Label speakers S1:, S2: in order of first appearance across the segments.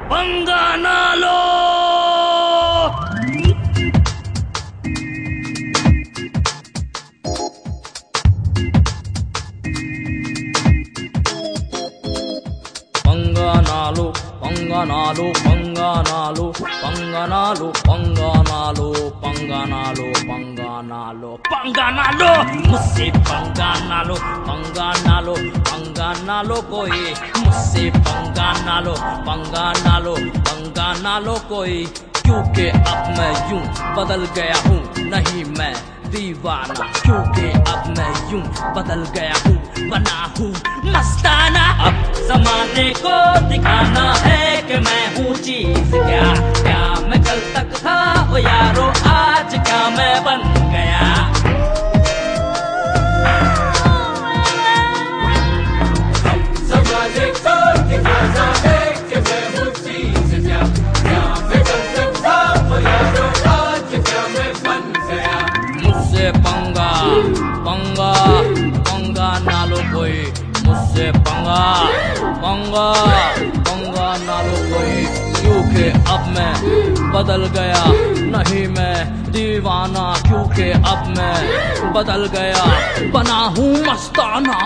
S1: पंगा ना लो। पंगा ना लो, पंगा ना लो, पंगा ना लो, पंगा ना लो, पंगा ना लो, पंगा ना लो, पंगा ना लो, पंगा ना लो, मुझसे पंगा ना लो, पंगा ना लो, पंगा ना लो कोई मुझसे पंगा ना लो, पंगा ना लो, पंगा ना लो कोई, क्योंकि अब मैं यूं बदल गया हूँ, नहीं मैं दीवाना, क्योंकि अब मैं यूं बदल गया हूँ, बना हूँ मस्ताना। अब जमाने को दिखाना है कि मैं हूँ चीज क्या, क्या मैं कल तक था ओ यारो, आज क्या मैं बन गया।
S2: जमाने को दिखाना है कि मैं हूँ चीज क्या, क्या मैं कल तक था ओ यारो, आज क्या मैं बन गया।
S1: मुझसे पंगा पंगा पंगा ना लो कोई, मुझसे पंगा पंगा पंगा ना लो कोई, क्योंकि अब मैं बदल गया, नहीं मैं दीवाना, क्योंकि अब मैं बदल गया, बना हूँ मस्ताना।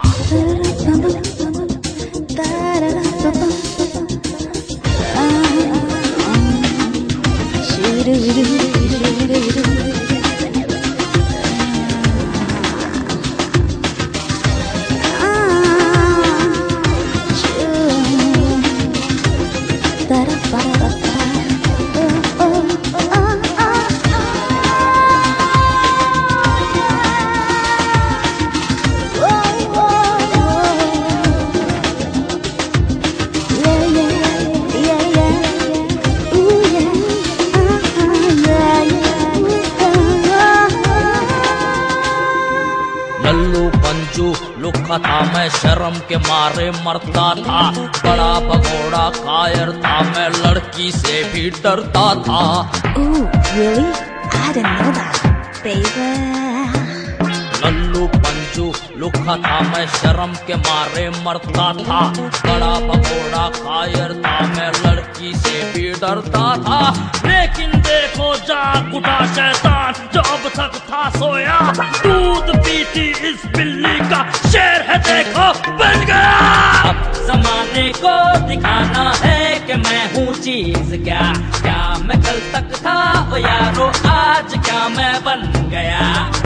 S1: लल्लू पंजू लुखा था मैं, शर्म के मारे मरता था, बड़ा भगोड़ा कायर था मैं, लड़की से भी डरता था।
S3: Ooh, really? I didn't know that, baby.
S1: Lallu Panju लुखा था मैं, शर्म के मारे मरता था, बड़ा भगोड़ा कायर था मैं, लड़की से भी डरता था। लेकिन देखो जाग उठा शैतान, जो अब तक था सोया, दूध पीती इस बिल्ली का शेर है देखो बन गया। अब जमाने को दिखाना है कि मैं हूँ चीज क्या, क्या मैं कल तक था ओ यारो, आज क्या मैं बन गया।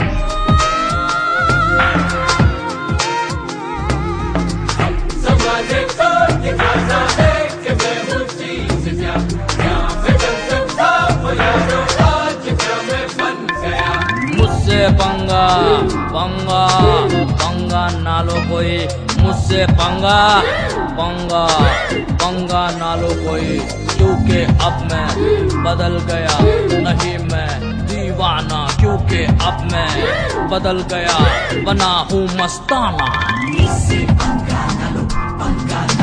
S2: जमाने को दिखाना है कि मैं हूँ चीज क्या, क्या मैं कल तक था ओ यारो, आज क्या मैं बन गया।
S1: मुझसे पंगा पंगा पंगा ना लो कोई, मुझसे पंगा पंगा पंगा ना लो कोई, क्योंकि अब मैं बदल गया, नहीं मैं दीवाना, क्योंकि अब मैं बदल गया, बना हूँ मस्ताना।
S2: मुझसे पंगा ना लो, पंगा